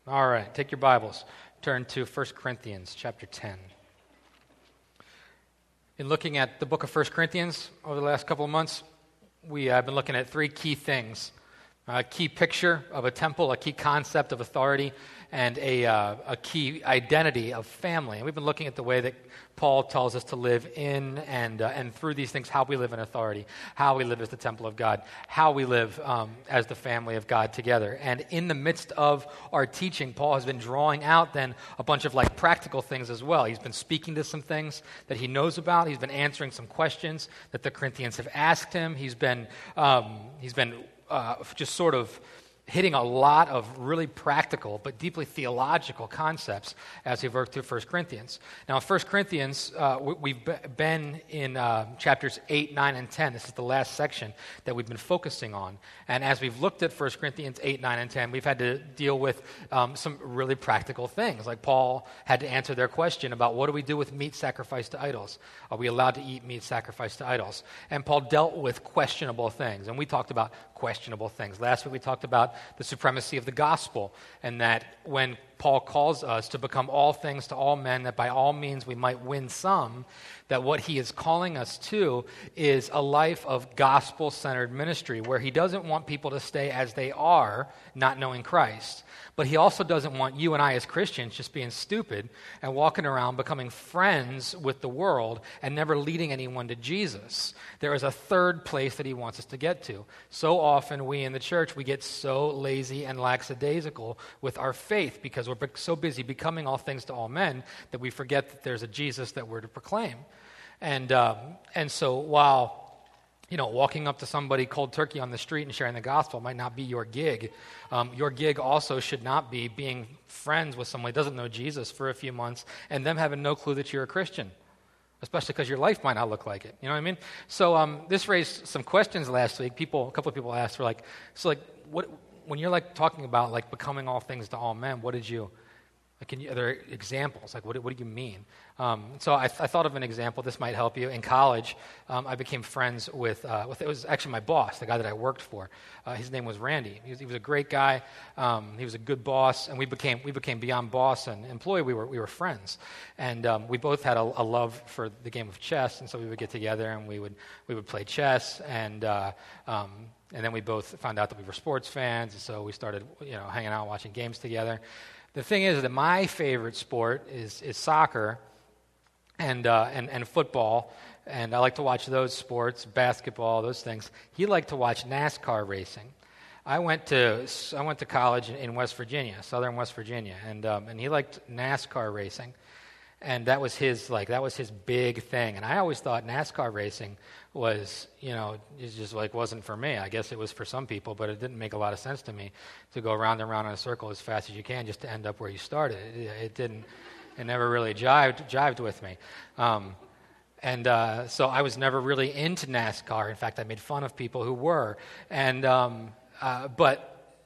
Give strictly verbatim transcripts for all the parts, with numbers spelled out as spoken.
All right, take your Bibles. Turn to First Corinthians chapter ten. In looking at the book of First Corinthians over the last couple of months, we have been looking at three key things. A key picture of a temple, a key concept of authority, and a, uh, a key identity of family. And we've been looking at the way that Paul tells us to live in and uh, and through these things, how we live in authority, how we live as the temple of God, how we live um, as the family of God together. And in the midst of our teaching, Paul has been drawing out then a bunch of like practical things as well. He's been speaking to some things that he knows about. He's been answering some questions that the Corinthians have asked him. He's been um, he's been Uh, just sort of hitting a lot of really practical but deeply theological concepts as we've worked through First Corinthians. Now, in First Corinthians, uh, we, we've been in uh, chapters eight, nine, and ten. This is the last section that we've been focusing on. And as we've looked at First Corinthians eight, nine, and ten, we've had to deal with um, some really practical things. Like Paul had to answer their question about what do we do with meat sacrificed to idols? Are we allowed to eat meat sacrificed to idols? And Paul dealt with questionable things. And we talked about questionable things. Last week we talked about the supremacy of the gospel, and that when Paul calls us to become all things to all men, that by all means we might win some, that what he is calling us to is a life of gospel-centered ministry, where he doesn't want people to stay as they are, not knowing Christ. But he also doesn't want you and I as Christians just being stupid and walking around becoming friends with the world and never leading anyone to Jesus. There is a third place that he wants us to get to. So often we in the church, we get so lazy and lackadaisical with our faith because we're so busy becoming all things to all men that we forget that there's a Jesus that we're to proclaim. And um, and so while you know, walking up to somebody cold turkey on the street and sharing the gospel might not be your gig. Um, your gig also should not be being friends with someone who doesn't know Jesus for a few months and them having no clue that you're a Christian, especially because your life might not look like it. You know what I mean? So um, this raised some questions last week. People, a couple of people asked, were like, so like, what when you're like talking about like becoming all things to all men, what did you? Like, can you, are there examples? Like, what, what do you mean? Um, so I, I thought of an example. This might help you. In college, um, I became friends with, uh, with, it was actually my boss, the guy that I worked for. Uh, his name was Randy. He was, he was a great guy. Um, he was a good boss, and we became we became beyond boss and employee. We were we were friends, and um, we both had a, a love for the game of chess, and so we would get together and we would we would play chess, and uh, um, and then we both found out that we were sports fans, and so we started you know hanging out, watching games together. The thing is that my favorite sport is is soccer and uh, and and football, and I like to watch those sports, basketball, those things. He liked to watch NASCAR racing. I went to I went to college in West Virginia, Southern West Virginia, and um, and he liked NASCAR racing, and that was his like that was his big thing. And I always thought NASCAR racing was, you know, it just like wasn't for me. I guess it was for some people, but it didn't make a lot of sense to me to go round and round in a circle as fast as you can just to end up where you started. It, it didn't, it never really jived, jived with me. Um, and uh, so I was never really into NASCAR. In fact, I made fun of people who were. And um, uh, but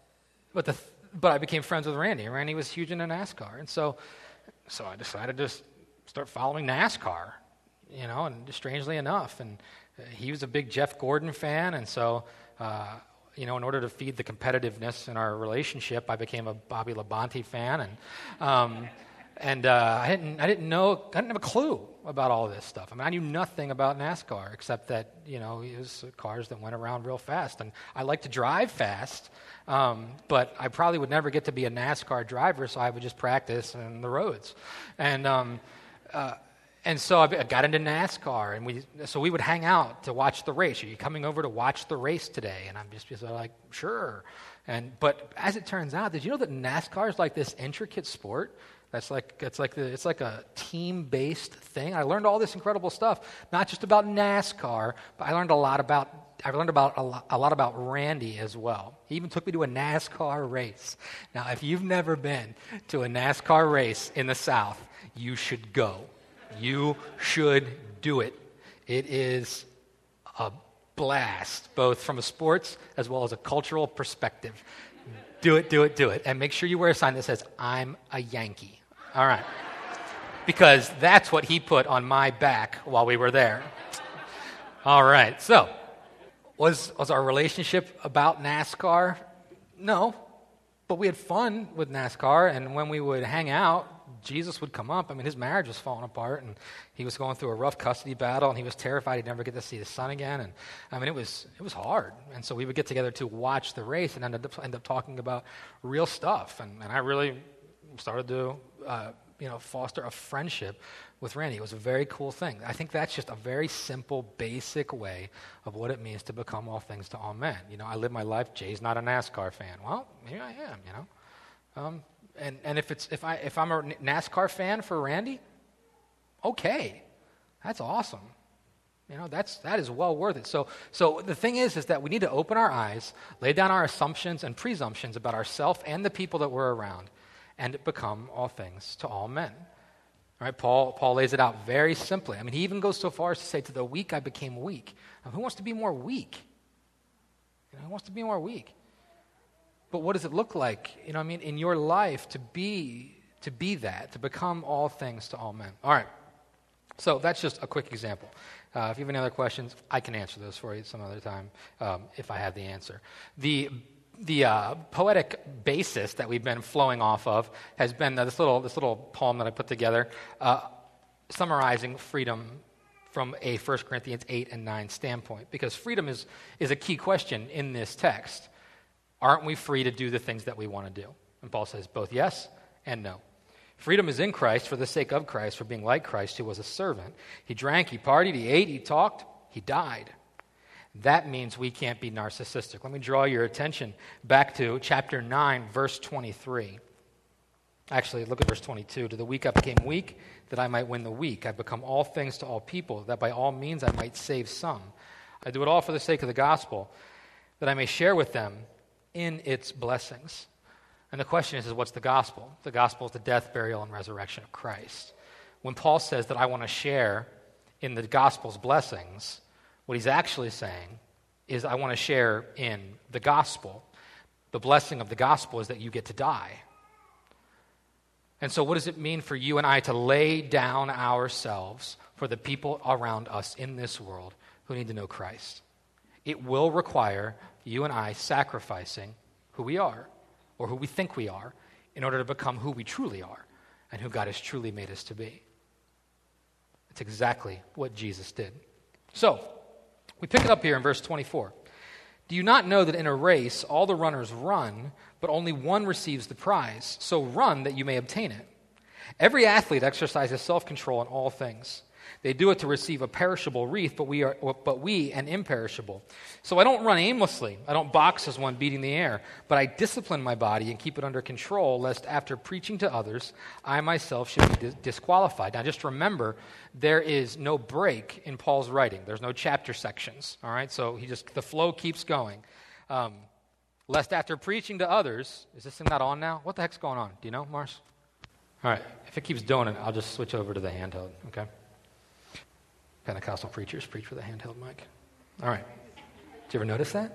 but the but I became friends with Randy. And Randy was huge into NASCAR, and so so I decided to start following NASCAR. You know, and strangely enough, and he was a big Jeff Gordon fan, and so, uh, you know, in order to feed the competitiveness in our relationship, I became a Bobby Labonte fan, and um, and uh, I didn't I didn't know I didn't have a clue about all this stuff. I mean, I knew nothing about NASCAR except that you know it was cars that went around real fast, and I like to drive fast, um, but I probably would never get to be a NASCAR driver, so I would just practice on the roads, and. Um, uh, And so I got into NASCAR, and we so we would hang out to watch the race. Are you coming over to watch the race today? And I'm just, just like, sure. And but as it turns out, did you know that NASCAR is like this intricate sport? That's like it's like the, it's like a team-based thing. I learned all this incredible stuff, not just about NASCAR, but I learned a lot about I learned about a lot, a lot about Randy as well. He even took me to a NASCAR race. Now, if you've never been to a NASCAR race in the South, you should go. You should do it. It is a blast, both from a sports as well as a cultural perspective. Do it, do it, do it. And make sure you wear a sign that says, I'm a Yankee. All right. Because that's what he put on my back while we were there. All right. So, was, was our relationship about NASCAR? No. But we had fun with NASCAR, and when we would hang out, Jesus would come up. I mean, his marriage was falling apart, and he was going through a rough custody battle, and he was terrified he'd never get to see his son again. And I mean, it was it was hard. And so we would get together to watch the race and end up, end up talking about real stuff. And, and I really started to, uh, you know, foster a friendship with Randy. It was a very cool thing. I think that's just a very simple, basic way of what it means to become all things to all men. You know, I live my life. Jay's not a NASCAR fan. Well, maybe I am. You know. Um, And and if it's if I if I'm a NASCAR fan for Randy, okay, that's awesome. You know, that's that is well worth it. So so the thing is is that we need to open our eyes, lay down our assumptions and presumptions about ourselves and the people that we're around, and become all things to all men. All right, Paul Paul lays it out very simply. I mean, he even goes so far as to say, "To the weak I became weak." Now, who wants to be more weak? You know, who wants to be more weak? But what does it look like, you know what I mean, in your life to be to be that, to become all things to all men? All right. So that's just a quick example. Uh, if you have any other questions, I can answer those for you some other time um, if I have the answer. The the uh, poetic basis that we've been flowing off of has been uh, this little this little poem that I put together, uh, summarizing freedom from a First Corinthians eight and nine standpoint, because freedom is is a key question in this text. Aren't we free to do the things that we want to do? And Paul says both yes and no. Freedom is in Christ for the sake of Christ, for being like Christ, who was a servant. He drank, he partied, he ate, he talked, he died. That means we can't be narcissistic. Let me draw your attention back to chapter nine, verse twenty-three. Actually, look at verse twenty-two. To the weak I became weak, that I might win the weak. I become all things to all people, that by all means I might save some. I do it all for the sake of the gospel, that I may share with them in its blessings. And the question is, is what's the gospel? The gospel is the death, burial, and resurrection of Christ. When Paul says that I want to share in the gospel's blessings, what he's actually saying is I want to share in the gospel. The blessing of the gospel is that you get to die. And so what does it mean for you and I to lay down ourselves for the people around us in this world who need to know Christ? It will require you and I sacrificing who we are or who we think we are in order to become who we truly are and who God has truly made us to be. It's exactly what Jesus did. So, we pick it up here in verse twenty-four. Do you not know that in a race all the runners run, but only one receives the prize? So run that you may obtain it. Every athlete exercises self-control in all things. They do it to receive a perishable wreath, but we are, but we an imperishable. So I don't run aimlessly. I don't box as one beating the air, but I discipline my body and keep it under control, lest after preaching to others, I myself should be dis- disqualified. Now just remember, there is no break in Paul's writing. There's no chapter sections, all right? So he just, the flow keeps going. Um, lest after preaching to others, is this thing not on now? What the heck's going on? Do you know, Mars? All right, if it keeps doing it, I'll just switch over to the handheld, okay? Pentecostal preachers preach with a handheld mic. All right. Did you ever notice that?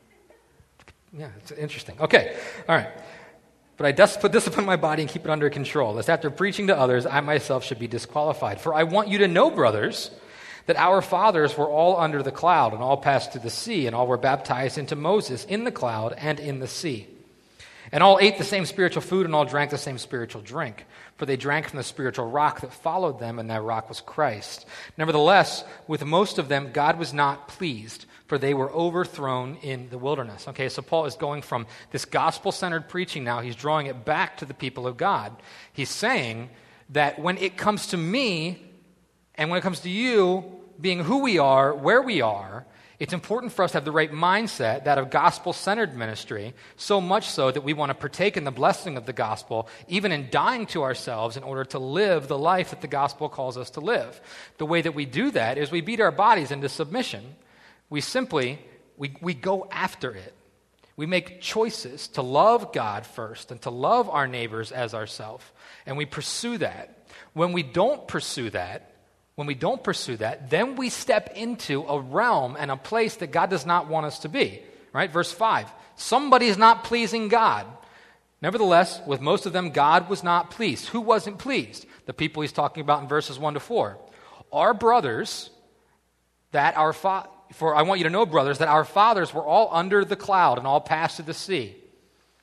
Yeah, it's interesting. Okay, all right. But I dis- discipline my body and keep it under control, lest after preaching to others, I myself should be disqualified. For I want you to know, brothers, that our fathers were all under the cloud, and all passed through the sea, and all were baptized into Moses in the cloud and in the sea. And all ate the same spiritual food, and all drank the same spiritual drink. For they drank from the spiritual rock that followed them, and that rock was Christ. Nevertheless, with most of them, God was not pleased, for they were overthrown in the wilderness. Okay, so Paul is going from this gospel-centered preaching now. He's drawing it back to the people of God. He's saying that when it comes to me, and when it comes to you being who we are, where we are, it's important for us to have the right mindset, that of gospel-centered ministry, so much so that we want to partake in the blessing of the gospel, even in dying to ourselves in order to live the life that the gospel calls us to live. The way that we do that is we beat our bodies into submission. We simply, we, we go after it. We make choices to love God first and to love our neighbors as ourselves, and we pursue that. When we don't pursue that, When we don't pursue that, then we step into a realm and a place that God does not want us to be. Right? Verse five. Somebody is not pleasing God. Nevertheless, with most of them, God was not pleased. Who wasn't pleased? The people he's talking about in verses one to four. Our brothers, that our fa- for I want you to know, brothers, that our fathers were all under the cloud and all passed through the sea.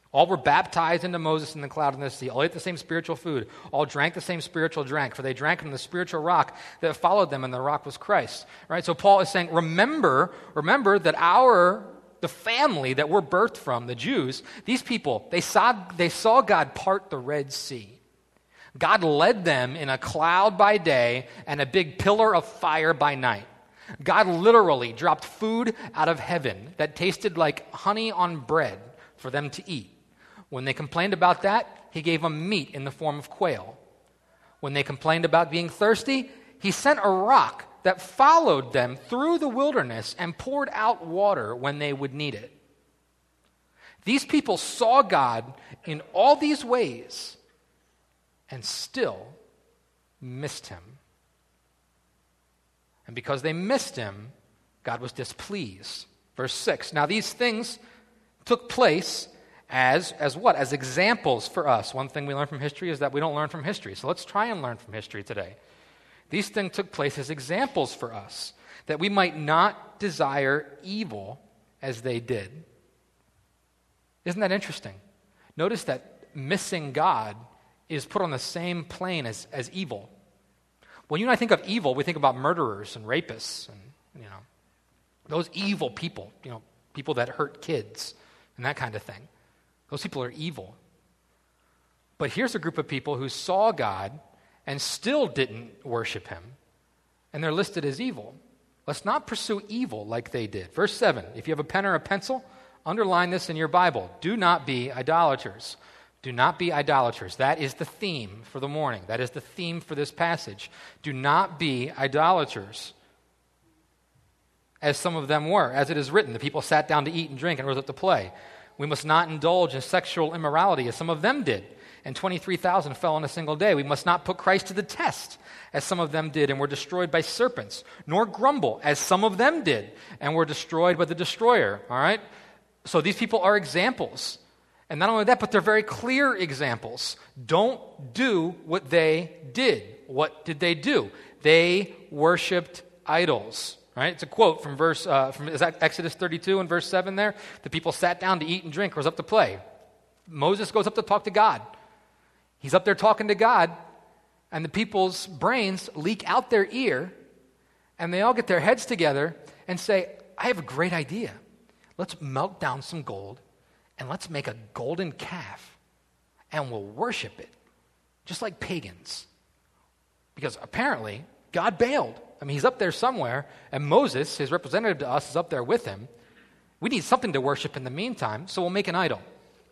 All were baptized into Moses in the cloud and the sea. All ate the same spiritual food. All drank the same spiritual drink, for they drank from the spiritual rock that followed them, and the rock was Christ. Right? So Paul is saying, remember, remember that our, the family that we're birthed from, the Jews, these people, they saw, they saw God part the Red Sea. God led them in a cloud by day and a big pillar of fire by night. God literally dropped food out of heaven that tasted like honey on bread for them to eat. When they complained about that, he gave them meat in the form of quail. When they complained about being thirsty, he sent a rock that followed them through the wilderness and poured out water when they would need it. These people saw God in all these ways and still missed him. And because they missed him, God was displeased. Verse six, now these things took place as, as what? As examples for us. One thing we learn from history is that we don't learn from history. So let's try and learn from history today. These things took place as examples for us, that we might not desire evil as they did. Isn't that interesting? Notice that missing God is put on the same plane as, as evil. When you and I think of evil, we think about murderers and rapists and, you know, those evil people, you know, people that hurt kids and that kind of thing. Those people are evil. But here's a group of people who saw God and still didn't worship him, and they're listed as evil. Let's not pursue evil like they did. Verse seven, if you have a pen or a pencil, underline this in your Bible. Do not be idolaters. Do not be idolaters. That is the theme for the morning. That is the theme for this passage. Do not be idolaters, as some of them were. As it is written, the people sat down to eat and drink and rose up to play. We must not indulge in sexual immorality, as some of them did, and twenty-three thousand fell in a single day. We must not put Christ to the test, as some of them did, and were destroyed by serpents, nor grumble, as some of them did, and were destroyed by the destroyer. All right? So these people are examples. And not only that, but they're very clear examples. Don't do what they did. What did they do? They worshipped idols. Right? It's a quote from verse uh, from Exodus thirty-two and verse seven there. The people sat down to eat and drink, rose up to play. Moses goes up to talk to God. He's up there talking to God, and the people's brains leak out their ear, and they all get their heads together and say, I have a great idea. Let's melt down some gold, and let's make a golden calf, and we'll worship it, just like pagans. Because apparently, God bailed. I mean, he's up there somewhere, and Moses, his representative to us, is up there with him. We need something to worship in the meantime, so we'll make an idol.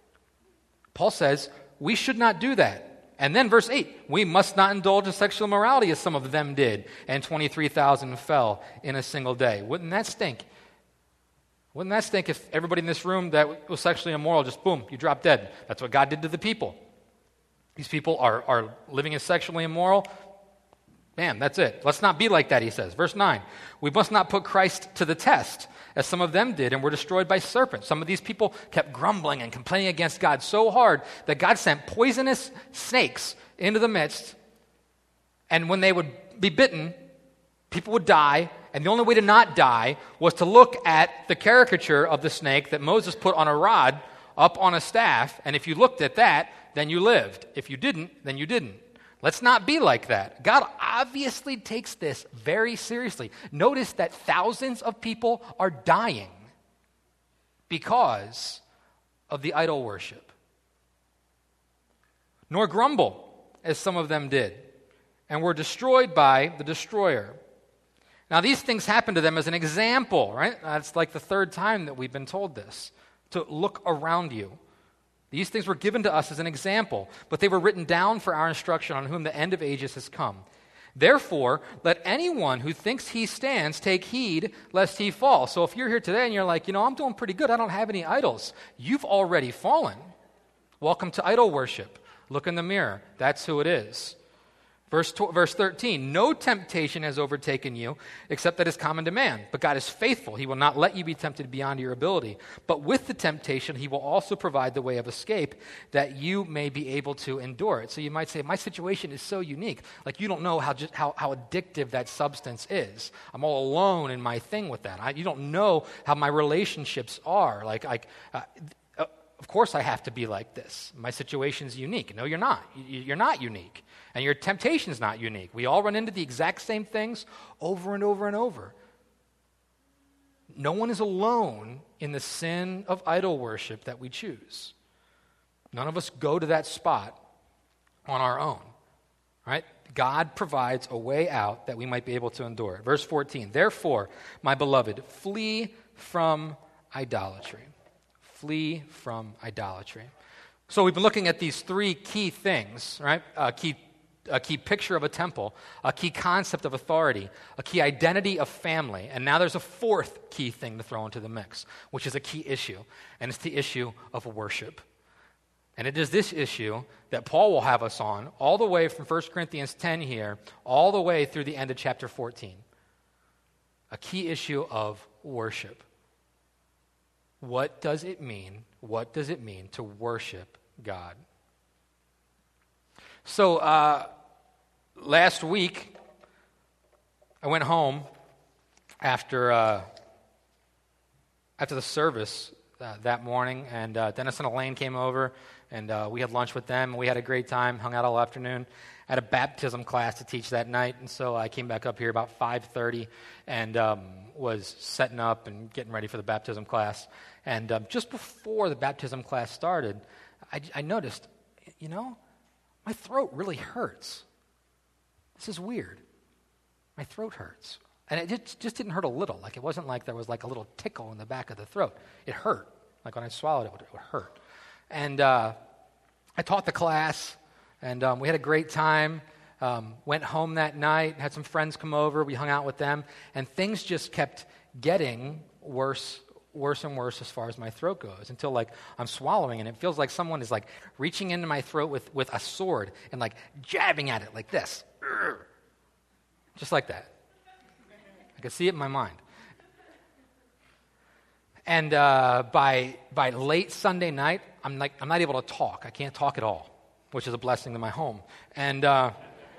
Paul says, we should not do that. And then verse eight, we must not indulge in sexual immorality as some of them did, and twenty-three thousand fell in a single day. Wouldn't that stink? Wouldn't that stink if everybody in this room that was sexually immoral, just boom, you drop dead? That's what God did to the people. These people are, are living as sexually immoral. Man, that's it. Let's not be like that, he says. Verse nine, we must not put Christ to the test, as some of them did, and were destroyed by serpents. Some of these people kept grumbling and complaining against God so hard that God sent poisonous snakes into the midst, and when they would be bitten, people would die, and the only way to not die was to look at the caricature of the snake that Moses put on a rod up on a staff, and if you looked at that, then you lived. If you didn't, then you didn't. Let's not be like that. God obviously takes this very seriously. Notice that thousands of people are dying because of the idol worship. Nor grumble, as some of them did, and were destroyed by the destroyer. Now, these things happened to them as an example, right? That's like the third time that we've been told this, to look around you. These things were given to us as an example, but they were written down for our instruction, on whom the end of ages has come. Therefore, let anyone who thinks he stands take heed lest he fall. So if you're here today and you're like, you know, I'm doing pretty good, I don't have any idols, you've already fallen. Welcome to idol worship. Look in the mirror. That's who it is. Verse, tw- verse thirteen, no temptation has overtaken you except that is common to man. But God is faithful. He will not let you be tempted beyond your ability. But with the temptation, he will also provide the way of escape that you may be able to endure it. So you might say, my situation is so unique. Like you don't know how just how, how addictive that substance is. I'm all alone in my thing with that. I, you don't know how my relationships are. Like, like uh, uh, of course I have to be like this. My situation's unique. No, you're not. You're not unique. And your temptation's not unique. We all run into the exact same things over and over and over. No one is alone in the sin of idol worship that we choose. None of us go to that spot on our own, right? God provides a way out that we might be able to endure it. Verse fourteen, therefore, my beloved, flee from idolatry. Flee from idolatry. So we've been looking at these three key things, right? A key, a key picture of a temple, a key concept of authority, a key identity of family, and now there's a fourth key thing to throw into the mix, which is a key issue, and it's the issue of worship. And it is this issue that Paul will have us on all the way from First Corinthians ten here, all the way through the end of chapter fourteen. A key issue of worship. What does it mean? What does it mean to worship God? So uh, last week, I went home after uh, after the service uh, that morning, and uh, Dennis and Elaine came over, and uh, we had lunch with them. We had a great time, hung out all afternoon. I had a baptism class to teach that night, and so I came back up here about five thirty and um, was setting up and getting ready for the baptism class. And um, just before the baptism class started, I, I noticed, you know, my throat really hurts. This is weird. My throat hurts. And it just, just didn't hurt a little. Like, it wasn't like there was like a little tickle in the back of the throat. It hurt. Like when I swallowed it, it would, it would hurt. And uh, I taught the class, and um, we had a great time. Um, went home that night, had some friends come over. We hung out with them, and things just kept getting worse, worse and worse as far as my throat goes, until like I'm swallowing, and it feels like someone is like reaching into my throat with, with a sword and like jabbing at it like this, just like that. I could see it in my mind. And uh, by by late Sunday night, I'm like I'm not able to talk. I can't talk at all, which is a blessing to my home. And uh,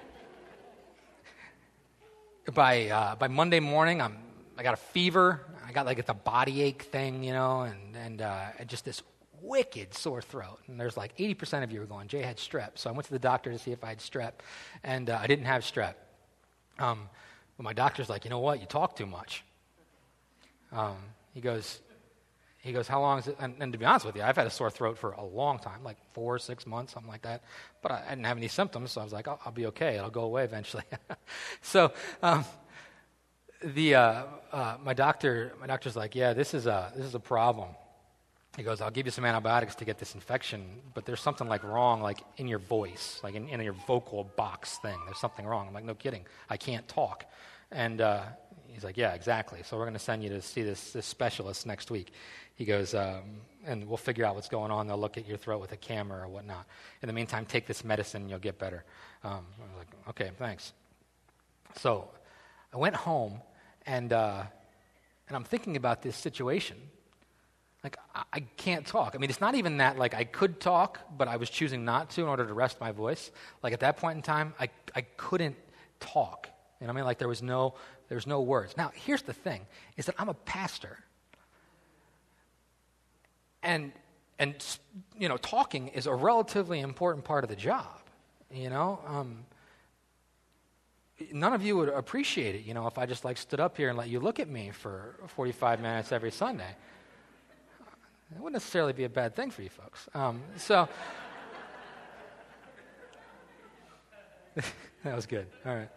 by uh, by Monday morning, I'm I got a fever. I got like the body ache thing, you know, and and uh, just this wicked sore throat. And there's like eighty percent of you were going, Jay had strep. So I went to the doctor to see if I had strep, and uh, I didn't have strep. Um, but my doctor's like, you know what? You talk too much. Um, he goes. He goes, how long is it? And, and to be honest with you, I've had a sore throat for a long time, like four, six months, something like that. But I, I didn't have any symptoms, so I was like, I'll, I'll be okay. It'll go away eventually. so um, the uh, uh, my doctor, my doctor's like, yeah, this is a this is a problem. He goes, I'll give you some antibiotics to get this infection, but there's something like wrong, like in your voice, like in, in your vocal box thing. There's something wrong. I'm like, no kidding. I can't talk. And uh, he's like, yeah, exactly. So we're going to send you to see this this specialist next week. He goes, um, and we'll figure out what's going on. They'll look at your throat with a camera or whatnot. In the meantime, take this medicine and you'll get better. Um, I was like, okay, thanks. So I went home, and uh, and I'm thinking about this situation. Like, I, I can't talk. I mean, it's not even that, like, I could talk, but I was choosing not to in order to rest my voice. Like, at that point in time, I, I couldn't talk. You know what I mean? Like, there was no, there was no words. Now, here's the thing, is that I'm a pastor. And, and you know, talking is a relatively important part of the job, you know. Um, none of you would appreciate it, you know, if I just, like, stood up here and let you look at me for forty-five minutes every Sunday. It wouldn't necessarily be a bad thing for you folks. Um, so, that was good. All right.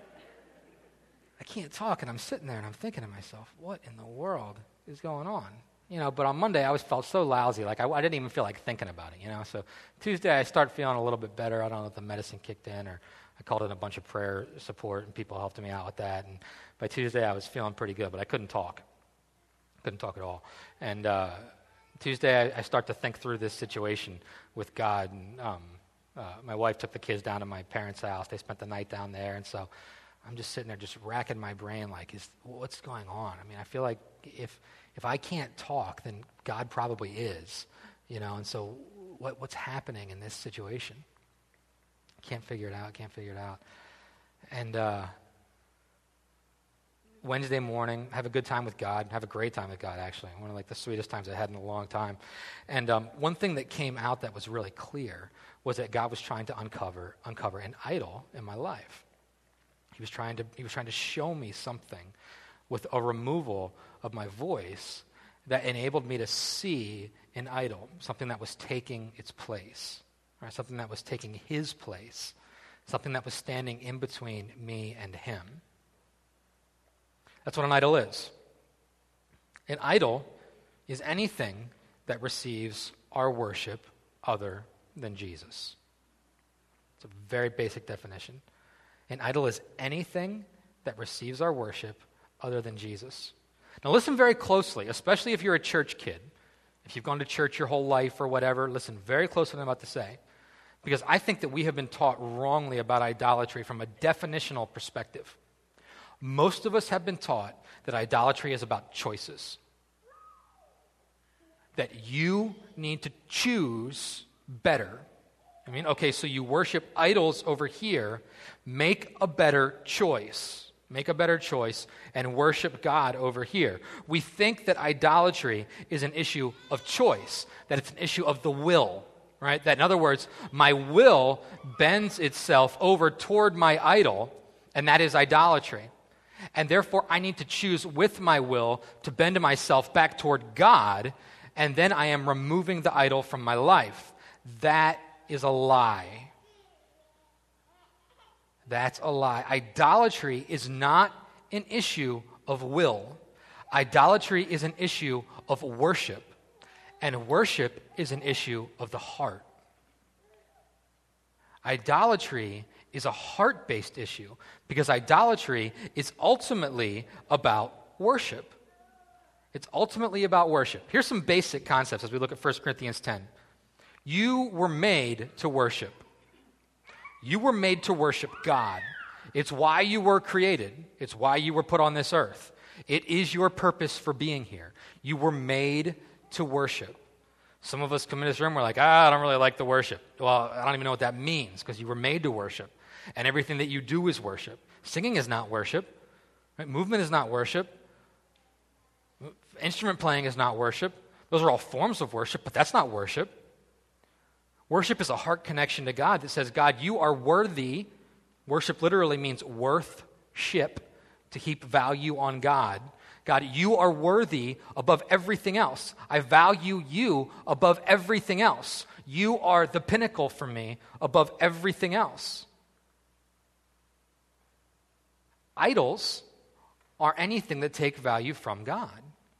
I can't talk, and I'm sitting there, and I'm thinking to myself, what in the world is going on? You know, but on Monday, I always felt so lousy. Like, I, I didn't even feel like thinking about it, you know. So Tuesday, I start feeling a little bit better. I don't know if the medicine kicked in, or I called in a bunch of prayer support, and people helped me out with that. And by Tuesday, I was feeling pretty good, but I couldn't talk. Couldn't talk at all. And uh, Tuesday, I, I start to think through this situation with God. And um, uh, my wife took the kids down to my parents' house. They spent the night down there, and so I'm just sitting there just racking my brain like, is what's going on? I mean, I feel like if if I can't talk, then God probably is, you know, and so what what's happening in this situation? Can't figure it out, can't figure it out. And uh, Wednesday morning, have a good time with God, have a great time with God, actually. One of like the sweetest times I had in a long time. And um, one thing that came out that was really clear was that God was trying to uncover uncover an idol in my life. He was trying to he was trying to show me something with a removal of my voice that enabled me to see an idol, something that was taking its place, right? Something that was taking his place, something that was standing in between me and him. That's what an idol is. An idol is anything that receives our worship other than Jesus. It's a very basic definition. An idol is anything that receives our worship other than Jesus. Now listen very closely, especially if you're a church kid. If you've gone to church your whole life or whatever, listen very close to what I'm about to say. Because I think that we have been taught wrongly about idolatry from a definitional perspective. Most of us have been taught that idolatry is about choices. That you need to choose better. I mean, okay, so you worship idols over here. Make a better choice. Make a better choice and worship God over here. We think that idolatry is an issue of choice, that it's an issue of the will, right? That in other words, my will bends itself over toward my idol, and that is idolatry. And therefore, I need to choose with my will to bend myself back toward God, and then I am removing the idol from my life. That is a lie. That's a lie. Idolatry is not an issue of will. Idolatry is an issue of worship, and worship is an issue of the heart. Idolatry is a heart-based issue because idolatry is ultimately about worship. It's ultimately about worship. Here's some basic concepts as we look at First Corinthians ten. You were made to worship. You were made to worship God. It's why you were created. It's why you were put on this earth. It is your purpose for being here. You were made to worship. Some of us come in this room, we're like, ah, I don't really like the worship. Well, I don't even know what that means because you were made to worship. And everything that you do is worship. Singing is not worship. Right? Movement is not worship. Instrument playing is not worship. Those are all forms of worship, but that's not worship. Worship is a heart connection to God that says, God, you are worthy. Worship literally means worth-ship, to heap value on God. God, you are worthy above everything else. I value you above everything else. You are the pinnacle for me above everything else. Idols are anything that take value from God.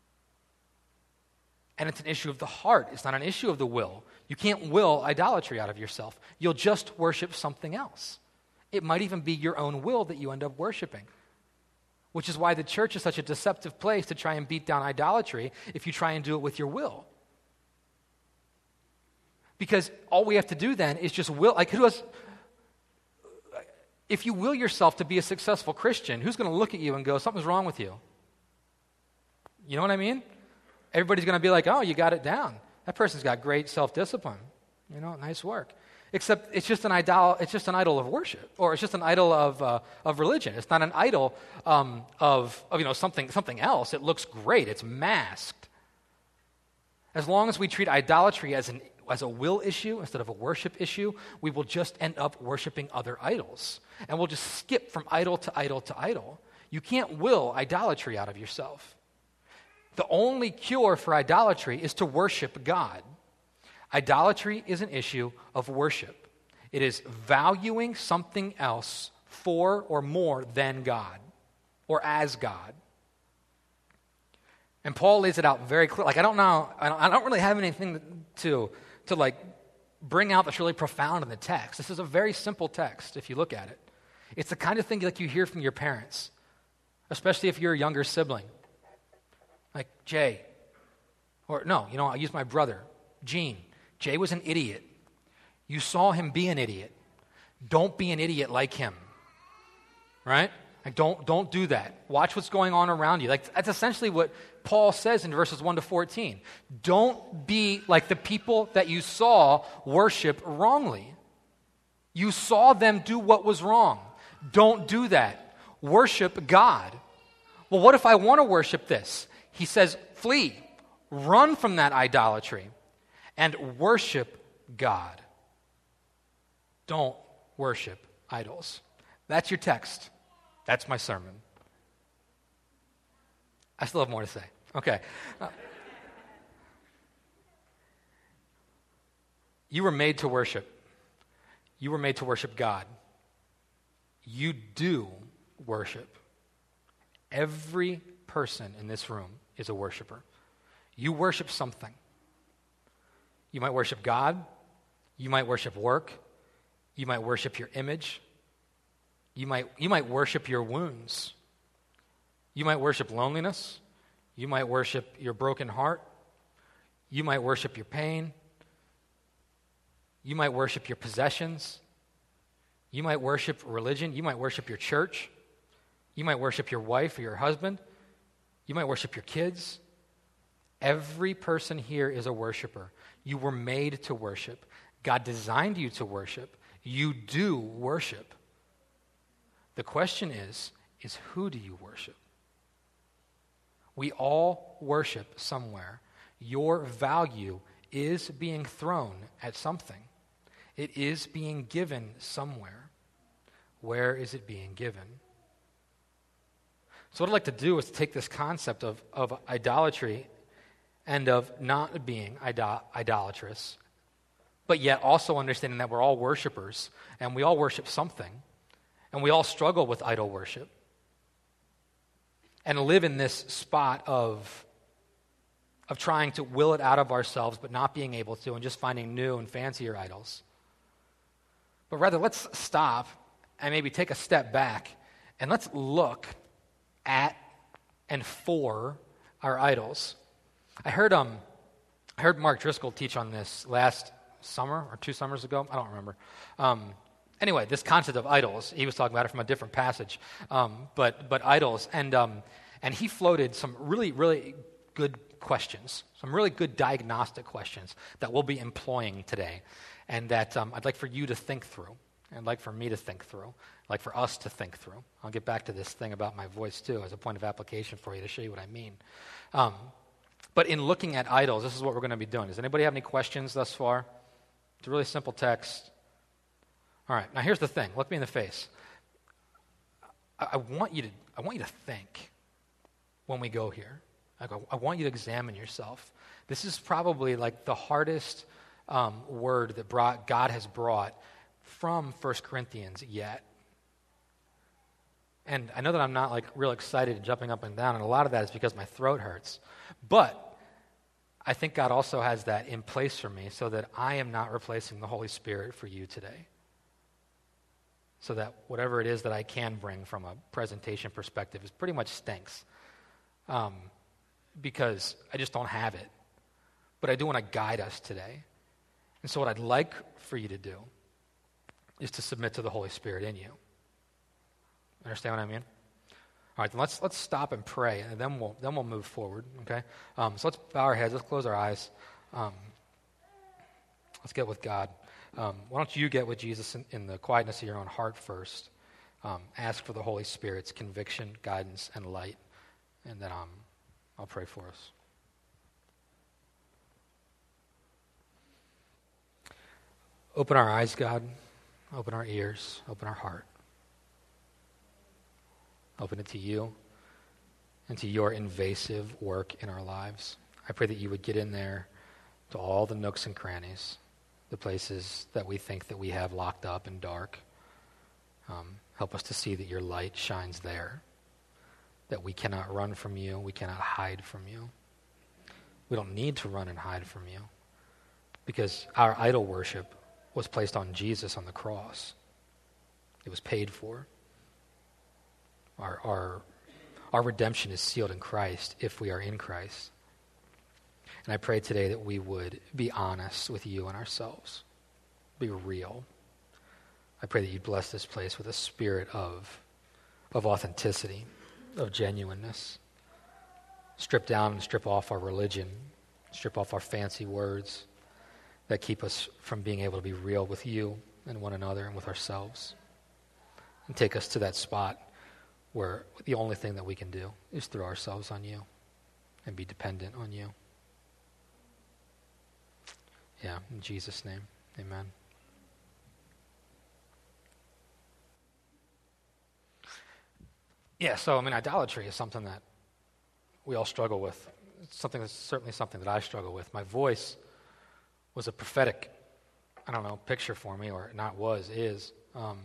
And it's an issue of the heart. It's not an issue of the will. You can't will idolatry out of yourself. You'll just worship something else. It might even be your own will that you end up worshiping, which is why the church is such a deceptive place to try and beat down idolatry if you try and do it with your will. Because all we have to do then is just will. Like, who has, if you will yourself to be a successful Christian, who's going to look at you and go, something's wrong with you? You know what I mean? Everybody's going to be like, oh, you got it down. That person's got great self-discipline. You know, nice work. Except it's just an idol. It's just an idol of worship, or it's just an idol of uh, of religion. It's not an idol um, of, of you know something something else. It looks great. It's masked. As long as we treat idolatry as an as a will issue instead of a worship issue, we will just end up worshiping other idols, and we'll just skip from idol to idol to idol. You can't will idolatry out of yourself. The only cure for idolatry is to worship God. Idolatry is an issue of worship. It is valuing something else for or more than God, or as God. And Paul lays it out very clear. Like, I don't know, I don't, I don't really have anything to, to like bring out that's really profound in the text. This is a very simple text if you look at it. It's the kind of thing like you hear from your parents, especially if you're a younger sibling. Like, Jay, or no, you know, I'll use my brother, Gene. Jay was an idiot. You saw him be an idiot. Don't be an idiot like him, right? Like, don't, don't do that. Watch what's going on around you. Like, that's essentially what Paul says in verses one to fourteen. Don't be like the people that you saw worship wrongly. You saw them do what was wrong. Don't do that. Worship God. Well, what if I want to worship this? He says, flee, run from that idolatry, and worship God. Don't worship idols. That's your text. That's my sermon. I still have more to say. Okay. Uh, you were made to worship. You were made to worship God. You do worship. Every person in this room is a worshiper. You worship something. You might worship God. You might worship work. You might worship your image. You might, you might worship your wounds. You might worship loneliness. You might worship your broken heart. You might worship your pain. You might worship your possessions. You might worship religion. You might worship your church. You might worship your wife or your husband. You might worship your kids. Every person here is a worshiper. You were made to worship. God designed you to worship. You do worship. The question is, is who do you worship? We all worship somewhere. Your value is being thrown at something. It is being given somewhere. Where is it being given? So what I'd like to do is take this concept of, of idolatry and of not being idol- idolatrous, but yet also understanding that we're all worshipers and we all worship something, and we all struggle with idol worship and live in this spot of, of trying to will it out of ourselves but not being able to, and just finding new and fancier idols. But rather, let's stop and maybe take a step back and let's look at and for our idols. I heard um, I heard Mark Driscoll teach on this last summer or two summers ago. I don't remember. Um, anyway, this concept of idols. He was talking about it from a different passage, um, but but idols, and um, and he floated some really really good questions, some really good diagnostic questions that we'll be employing today, and that um, I'd like for you to think through. I'd like for me to think through, I'd like for us to think through. I'll get back to this thing about my voice too as a point of application for you to show you what I mean. Um, but in looking at idols, this is what we're going to be doing. Does anybody have any questions thus far? It's a really simple text. All right, now here's the thing. Look me in the face. I, I want you to I want you to think when we go here. Like, I, I want you to examine yourself. This is probably like the hardest um, word that brought God has brought from First Corinthians yet. And I know that I'm not like real excited and jumping up and down, and a lot of that is because my throat hurts. But I think God also has that in place for me so that I am not replacing the Holy Spirit for you today. So that whatever it is that I can bring from a presentation perspective is pretty much stinks. Um, because I just don't have it. But I do want to guide us today. And so what I'd like for you to do is to submit to the Holy Spirit in you. Understand what I mean? All right, then let's let's stop and pray, and then we'll then we'll move forward. Okay, um, so let's bow our heads, let's close our eyes, um, let's get with God. Um, why don't you get with Jesus in, in the quietness of your own heart first? Um, ask for the Holy Spirit's conviction, guidance, and light, and then um, I'll pray for us. Open our eyes, God. Open our ears. Open our heart. Open it to you and to your invasive work in our lives. I pray that you would get in there to all the nooks and crannies, the places that we think that we have locked up and dark. Um, help us to see that your light shines there, that we cannot run from you, we cannot hide from you. We don't need to run and hide from you because our idol worship was placed on Jesus on the cross. It was paid for. Our, our, our redemption is sealed in Christ if we are in Christ. And I pray today that we would be honest with you and ourselves, be real. I pray that you'd bless this place with a spirit of, of authenticity, of genuineness. Strip down and strip off our religion, strip off our fancy words that keep us from being able to be real with you and one another and with ourselves. And take us to that spot where the only thing that we can do is throw ourselves on you and be dependent on you. Yeah, in Jesus' name, amen. Yeah, so I mean, idolatry is something that we all struggle with. It's something that's certainly something that I struggle with. My voice was a prophetic, I don't know, picture for me, or not was, is, um,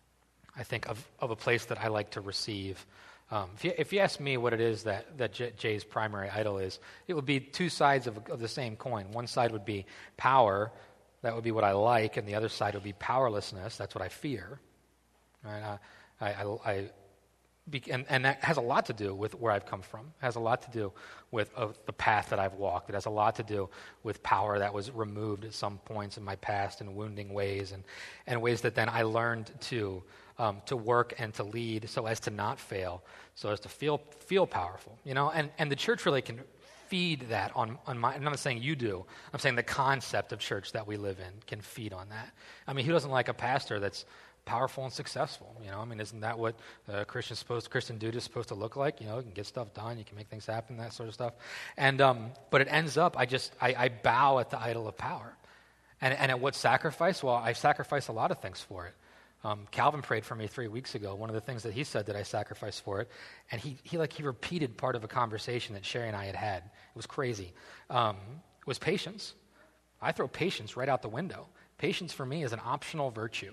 I think, of, of a place that I like to receive. Um, if, you, if you ask me what it is that, that J, Jay's primary idol is, it would be two sides of, of the same coin. One side would be power, that would be what I like, and the other side would be powerlessness, that's what I fear. Right? Uh, I, I, I Be, and, and that has a lot to do with where I've come from. It has a lot to do with uh, the path that I've walked. It has a lot to do with power that was removed at some points in my past in wounding ways, and, and ways that then I learned to um, to work and to lead so as to not fail, so as to feel feel powerful. You know, and, and the church really can feed that on, on my, and I'm not saying you do, I'm saying the concept of church that we live in can feed on that. I mean, who doesn't like a pastor that's powerful and successful? You know, I mean, isn't that what a Christian supposed, Christian dude is supposed to look like? You know, you can get stuff done, you can make things happen, that sort of stuff. And um, but it ends up, I just, I, I bow at the idol of power. And and at what sacrifice? Well, I sacrifice a lot of things for it. Um, Calvin prayed for me three weeks ago. One of the things that he said that I sacrificed for it, and he he like he repeated part of a conversation that Sherry and I had had. It was crazy. Um, was patience. I throw patience right out the window. Patience for me is an optional virtue.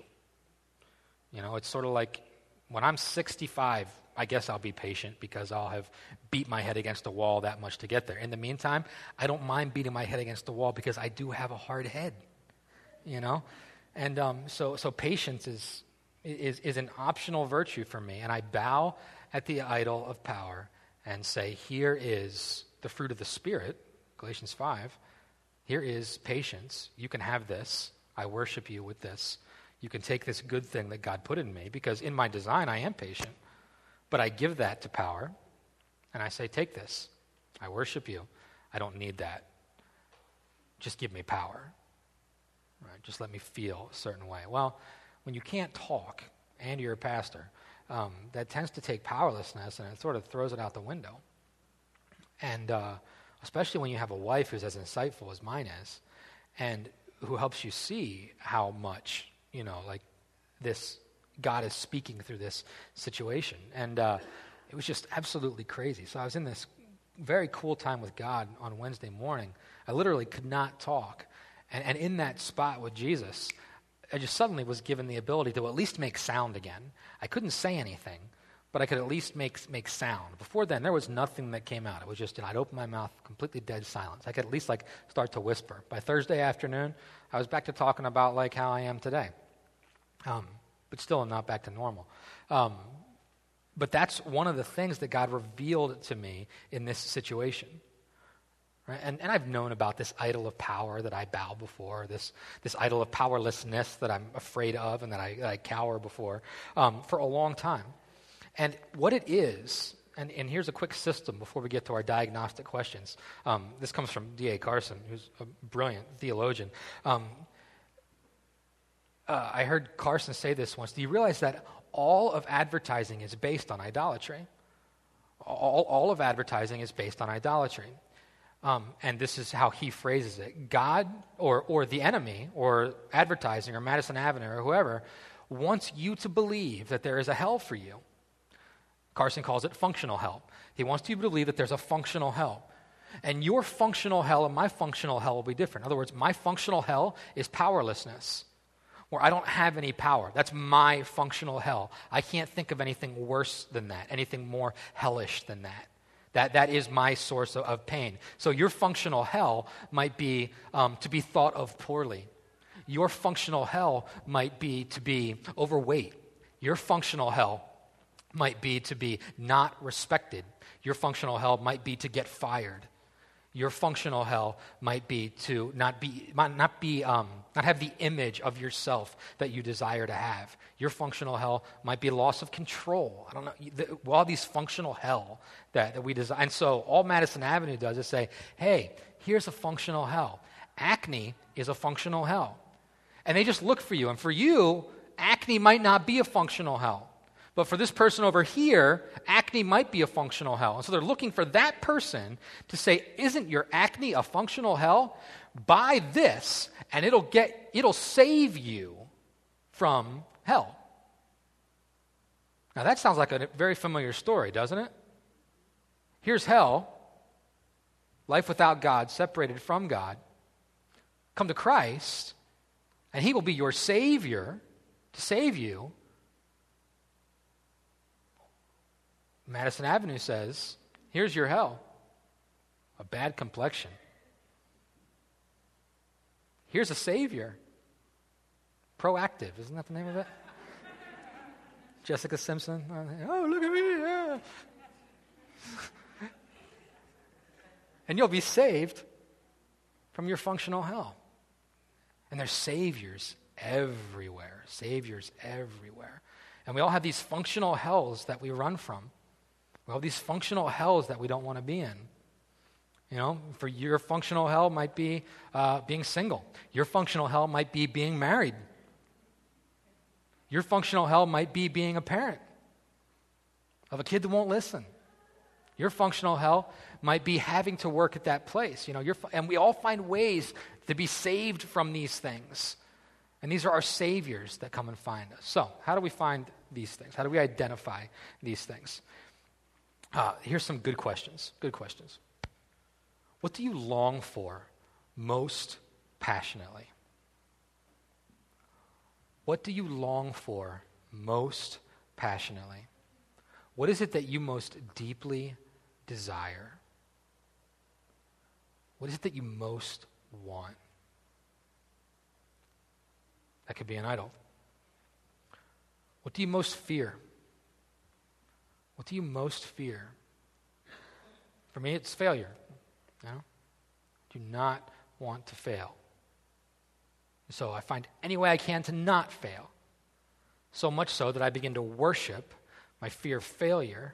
You know, it's sort of like when I'm sixty-five, I guess I'll be patient because I'll have beat my head against the wall that much to get there. In the meantime, I don't mind beating my head against the wall because I do have a hard head, you know? And um, so so patience is, is, is an optional virtue for me, and I bow at the idol of power and say, here is the fruit of the Spirit, Galatians five. Here is patience. You can have this. I worship you with this. You can take this good thing that God put in me, because in my design I am patient, but I give that to power, and I say, take this. I worship you. I don't need that. Just give me power. Right? Just let me feel a certain way. Well, when you can't talk and you're a pastor, um, that tends to take powerlessness, and it sort of throws it out the window. And uh, especially when you have a wife who's as insightful as mine is, and who helps you see how much, you know, like this, God is speaking through this situation. And uh, it was just absolutely crazy. So I was in this very cool time with God on Wednesday morning. I literally could not talk. And, and in that spot with Jesus, I just suddenly was given the ability to at least make sound again. I couldn't say anything, but I could at least make make sound. Before then, there was nothing that came out. It was just, you know, I'd open my mouth, completely dead silence. I could at least like start to whisper. By Thursday afternoon, I was back to talking about like how I am today. Um, but still not back to normal. Um, but that's one of the things that God revealed to me in this situation. Right? And, and I've known about this idol of power that I bow before, this this idol of powerlessness that I'm afraid of and that I, that I cower before um, for a long time. And what it is, and, and here's a quick system before we get to our diagnostic questions. Um, this comes from D A Carson, who's a brilliant theologian. Um, uh, I heard Carson say this once. Do you realize that all of advertising is based on idolatry? All, all of advertising is based on idolatry. Um, and this is how he phrases it. God or or the enemy or advertising or Madison Avenue or whoever wants you to believe that there is a hell for you. Carson calls it functional hell. He wants you to believe that there's a functional hell. And your functional hell and my functional hell will be different. In other words, my functional hell is powerlessness, where I don't have any power. That's my functional hell. I can't think of anything worse than that, anything more hellish than that. That that is my source of, of pain. So your functional hell might be um, to be thought of poorly. Your functional hell might be to be overweight. Your functional hell might be to be not respected. Your functional hell might be to get fired. Your functional hell might be to not be might not be um, not have the image of yourself that you desire to have. Your functional hell might be loss of control. I don't know. The, all these functional hell that, that we design. And so all Madison Avenue does is say, hey, here's a functional hell. Acne is a functional hell. And they just look for you. And for you, acne might not be a functional hell. But for this person over here, acne might be a functional hell. And so they're looking for that person to say, isn't your acne a functional hell? Buy this, and it'll get it'll save you from hell. Now that sounds like a very familiar story, doesn't it? Here's hell, life without God, separated from God. Come to Christ, and he will be your Savior to save you. Madison Avenue says, here's your hell, a bad complexion. Here's a Savior, proactive. Isn't that the name of it? Jessica Simpson. Oh, look at me. Yeah. And you'll be saved from your functional hell. And there's saviors everywhere, saviors everywhere. And we all have these functional hells that we run from. We have these functional hells that we don't want to be in. You know, for your functional hell might be uh, being single. Your functional hell might be being married. Your functional hell might be being a parent of a kid that won't listen. Your functional hell might be having to work at that place. You know, you're, and we all find ways to be saved from these things. And these are our saviors that come and find us. So, how do we find these things? How do we identify these things? Uh, here's some good questions. Good questions. What do you long for most passionately? What do you long for most passionately? What is it that you most deeply desire? What is it that you most want? That could be an idol. What do you most fear? What do you most fear? For me, it's failure. You know? Do not want to fail. So I find any way I can to not fail. So much so that I begin to worship my fear of failure.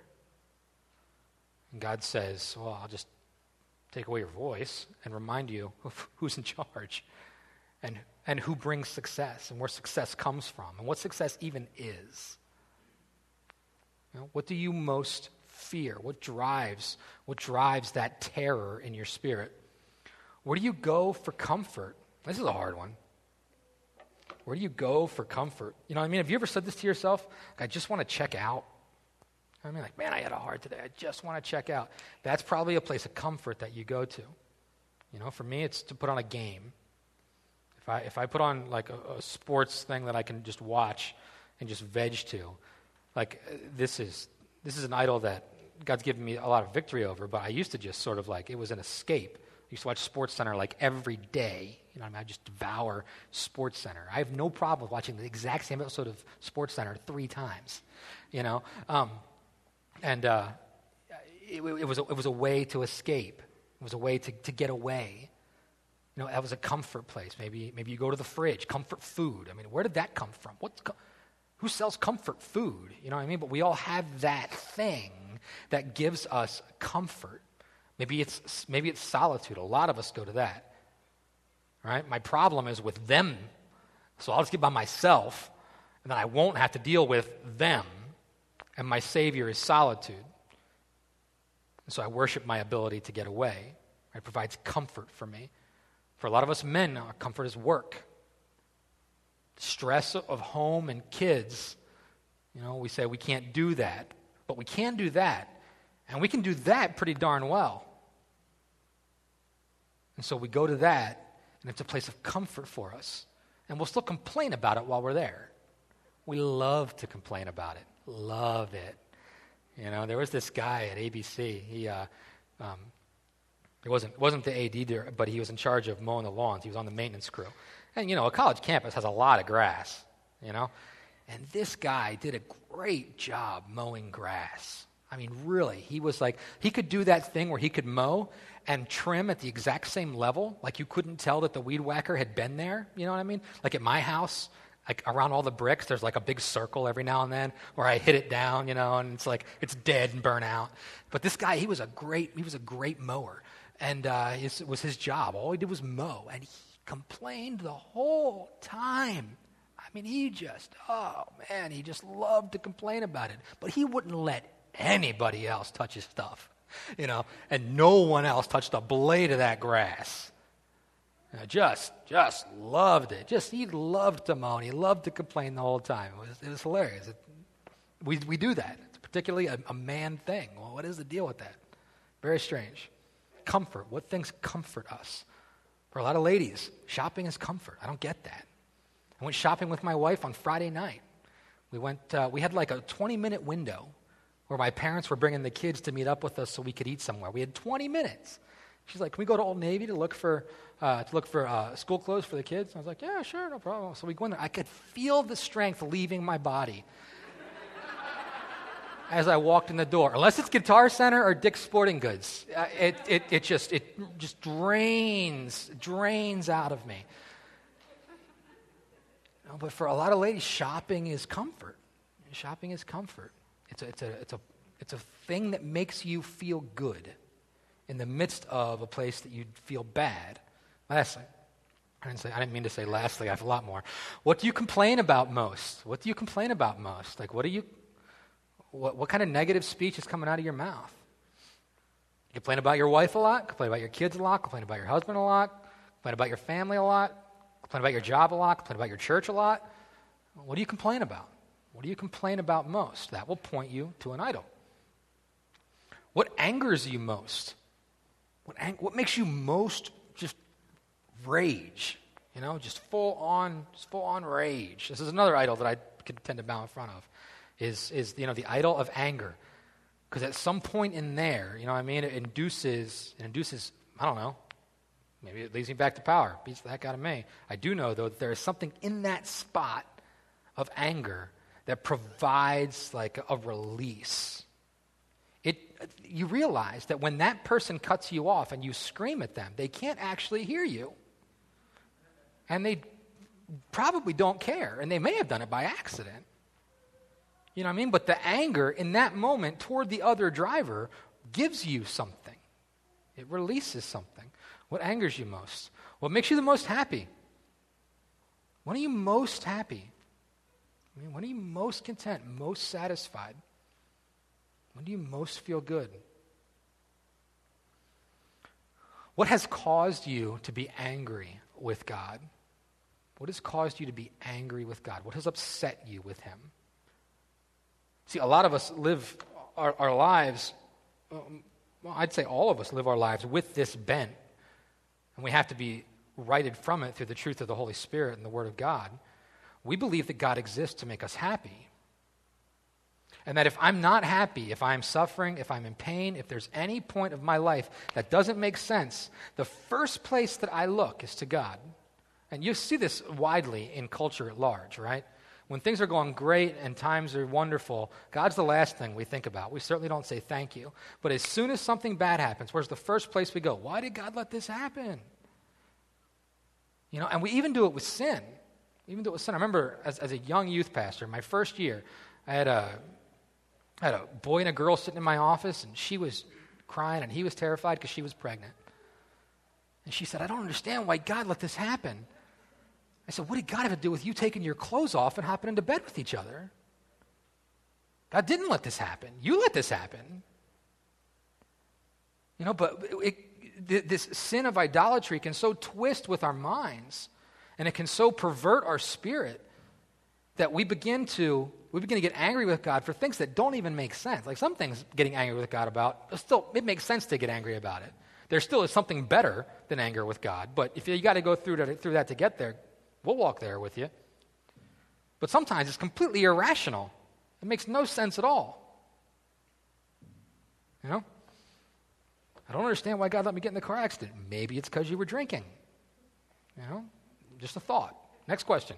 And God says, well, I'll just take away your voice and remind you of who's in charge and, and who brings success and where success comes from and what success even is. You know, what do you most fear? What drives, what drives that terror in your spirit? Where do you go for comfort? This is a hard one. Where do you go for comfort? You know what I mean? Have you ever said this to yourself? Like, I just want to check out. I mean, like, man, I had a hard today. I just want to check out. That's probably a place of comfort that you go to. You know, for me, it's to put on a game. If I if I put on like a, a sports thing that I can just watch and just veg to, like this is this is an idol that God's given me a lot of victory over. But I used to just sort of like it was an escape. I used to watch SportsCenter like every day. You know, what I mean, I just devour SportsCenter. I have no problem with watching the exact same episode of SportsCenter three times. You know. Um, And uh, it, it, was a, it was a way to escape. It was a way to, to get away. You know, that was a comfort place. Maybe maybe you go to the fridge, comfort food. I mean, where did that come from? What's com- who sells comfort food? You know what I mean? But we all have that thing that gives us comfort. Maybe it's maybe it's solitude. A lot of us go to that. Right? My problem is with them, so I'll just get by myself, and then I won't have to deal with them. And my Savior is solitude. And so I worship my ability to get away. It provides comfort for me. For a lot of us men, our comfort is work. Stress of home and kids. You know, we say we can't do that. But we can do that. And we can do that pretty darn well. And so we go to that, and it's a place of comfort for us. And we'll still complain about it while we're there. We love to complain about it. Love it. You know, there was this guy at A B C. He, uh, um, it wasn't wasn't the A D there, but he was in charge of mowing the lawns. He was on the maintenance crew. And, you know, a college campus has a lot of grass, you know. And this guy did a great job mowing grass. I mean, really, he was like, he could do that thing where he could mow and trim at the exact same level. Like you couldn't tell that the weed whacker had been there. You know what I mean? Like at my house, like around all the bricks, there's like a big circle every now and then where I hit it down, you know, and it's like, it's dead and burnt out. But this guy, he was a great, he was a great mower. And uh, his, it was his job. All he did was mow. And he complained the whole time. I mean, he just, oh man, he just loved to complain about it. But he wouldn't let anybody else touch his stuff, you know, and no one else touched a blade of that grass. You know, just, just loved it. Just, he loved to moan. He loved to complain the whole time. It was, it was hilarious. It, we, we do that. It's particularly a, a man thing. Well, what is the deal with that? Very strange. Comfort. What things comfort us? For a lot of ladies, shopping is comfort. I don't get that. I went shopping with my wife on Friday night. We went. Uh, we had like a twenty-minute window where my parents were bringing the kids to meet up with us so we could eat somewhere. We had twenty minutes. She's like, "Can we go to Old Navy to look for uh, to look for uh, school clothes for the kids?" I was like, "Yeah, sure, no problem." So we go in there. I could feel the strength leaving my body as I walked in the door. Unless it's Guitar Center or Dick's Sporting Goods, uh, it it it just it just drains drains out of me. You know, but for a lot of ladies, shopping is comfort. Shopping is comfort. It's a it's a it's a it's a thing that makes you feel good in the midst of a place that you'd feel bad. Lastly, I didn't say I didn't mean to say lastly. I have a lot more. What do you complain about most? What do you complain about most? Like, what do you What, what kind of negative speech is coming out of your mouth? You complain about your wife a lot, complain about your kids a lot, complain about your husband a lot, complain about your family a lot, complain about your job a lot, complain about your church a lot. What do you complain about? What do you complain about most? That will point you to an idol. What angers you most? What, ang- what makes you most just rage? You know, just full on, just full on rage. This is another idol that I could tend to bow in front of. Is, is you know, the idol of anger. Because at some point in there, you know what I mean, it induces, it induces, I don't know, maybe it leads me back to power, beats the heck out of me. I do know, though, that there is something in that spot of anger that provides like a release. It, you realize that when that person cuts you off and you scream at them, they can't actually hear you. And they probably don't care, and they may have done it by accident. You know what I mean? But the anger in that moment toward the other driver gives you something. It releases something. What angers you most? What makes you the most happy? When are you most happy? I mean, when are you most content, most satisfied? When do you most feel good? What has caused you to be angry with God? What has caused you to be angry with God? What has upset you with Him? See, a lot of us live our, our lives, um, well, I'd say all of us live our lives with this bent, and we have to be righted from it through the truth of the Holy Spirit and the Word of God. We believe that God exists to make us happy, and that if I'm not happy, if I'm suffering, if I'm in pain, if there's any point of my life that doesn't make sense, the first place that I look is to God. And you see this widely in culture at large, right? When things are going great and times are wonderful, God's the last thing we think about. We certainly don't say thank you. But as soon as something bad happens, where's the first place we go? Why did God let this happen? You know, and we even do it with sin. We even do it with sin. I remember as, as a young youth pastor, my first year, I had a, I had a boy and a girl sitting in my office, and she was crying, and he was terrified because she was pregnant. And she said, "I don't understand why God let this happen." I said, "What did God have to do with you taking your clothes off and hopping into bed with each other? God didn't let this happen. You let this happen." You know, but it, it, this sin of idolatry can so twist with our minds, and it can so pervert our spirit that we begin to we begin to get angry with God for things that don't even make sense. Like some things getting angry with God about, still, it makes sense to get angry about it. There still is something better than anger with God, but if you, you got to go through that, through that to get there, we'll walk there with you. But sometimes it's completely irrational. It makes no sense at all. You know? I don't understand why God let me get in the car accident. Maybe it's because you were drinking. You know? Just a thought. Next question.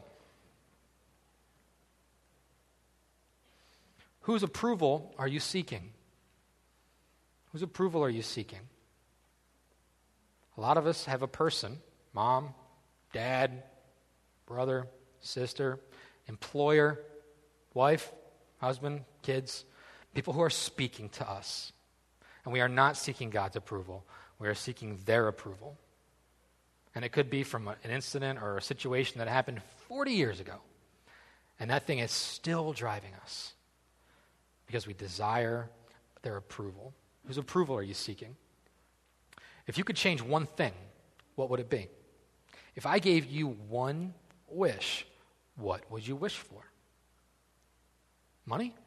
Whose approval are you seeking? Whose approval are you seeking? A lot of us have a person, mom, dad, brother, sister, employer, wife, husband, kids, people who are speaking to us. And we are not seeking God's approval. We are seeking their approval. And it could be from an incident or a situation that happened forty years ago. And that thing is still driving us because we desire their approval. Whose approval are you seeking? If you could change one thing, what would it be? If I gave you one wish, what would you wish for? Money?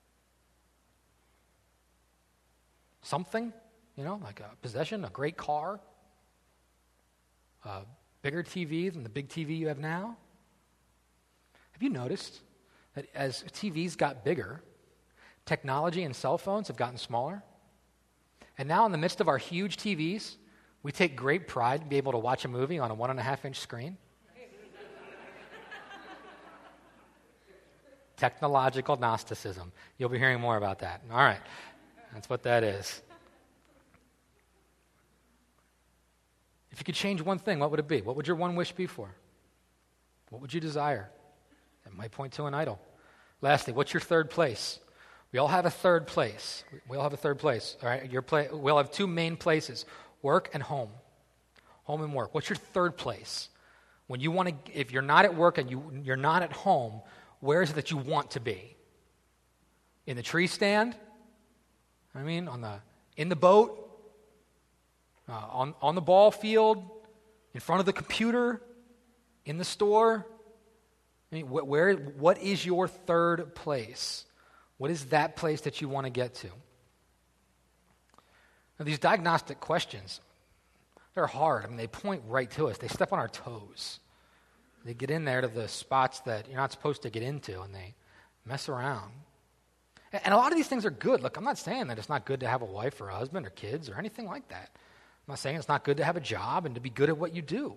Something, you know, like a possession, a great car, a bigger T V than the big T V you have now? Have you noticed that as T Vs got bigger, technology and cell phones have gotten smaller? And now in the midst of our huge T Vs, we take great pride in being able to watch a movie on a one and a half inch screen. Technological Gnosticism. You'll be hearing more about that. All right. That's what that is. If you could change one thing, what would it be? What would your one wish be for? What would you desire? It might point to an idol. Lastly, what's your third place? We all have a third place. We all have a third place. All right. Your play, we all have two main places: work and home. Home and work. What's your third place? When you want to, if you're not at work and you you're not at home, where is it that you want to be? In the tree stand? I mean, on the in the boat, uh, on on the ball field, in front of the computer, in the store. I mean, wh- where? What is your third place? What is that place that you want to get to? Now, these diagnostic questions, they're hard. I mean, they point right to us. They step on our toes. They get in there to the spots that you're not supposed to get into, and they mess around. And a lot of these things are good. Look, I'm not saying that it's not good to have a wife or a husband or kids or anything like that. I'm not saying it's not good to have a job and to be good at what you do.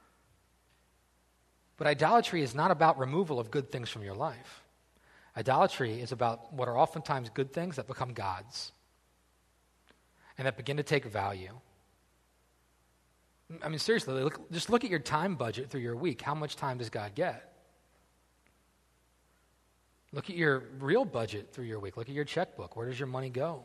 But idolatry is not about removal of good things from your life. Idolatry is about what are oftentimes good things that become gods and that begin to take value. I mean, seriously, look, just look at your time budget through your week. How much time does God get? Look at your real budget through your week. Look at your checkbook. Where does your money go?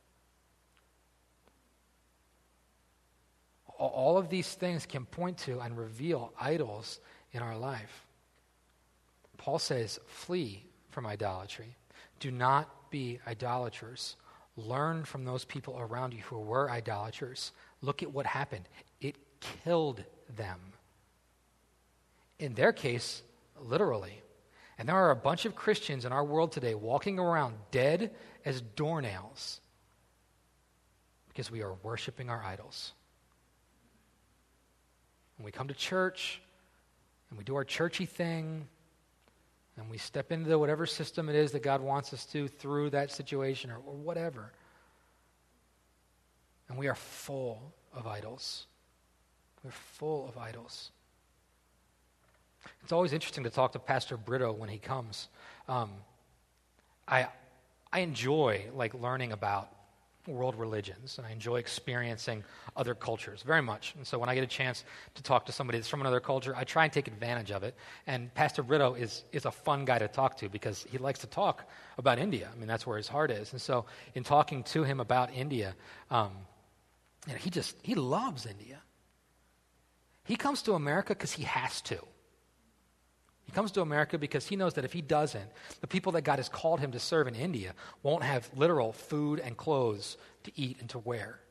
All of these things can point to and reveal idols in our life. Paul says, flee from idolatry. Do not be idolaters. Learn from those people around you who were idolaters. Look at what happened. It killed them. In their case, literally. And there are a bunch of Christians in our world today walking around dead as doornails because we are worshiping our idols. When we come to church and we do our churchy thing and we step into whatever system it is that God wants us to through that situation or, or whatever, and we are full of idols. We're full of idols. It's always interesting to talk to Pastor Brito when he comes. Um, I I enjoy like learning about world religions, and I enjoy experiencing other cultures very much. And so when I get a chance to talk to somebody that's from another culture, I try and take advantage of it. And Pastor Brito is is a fun guy to talk to because he likes to talk about India. I mean, that's where his heart is. And so in talking to him about India, um, you know, he just, he loves India. He comes to America because he has to. He comes to America because he knows that if he doesn't, the people that God has called him to serve in India won't have literal food and clothes to eat and to wear.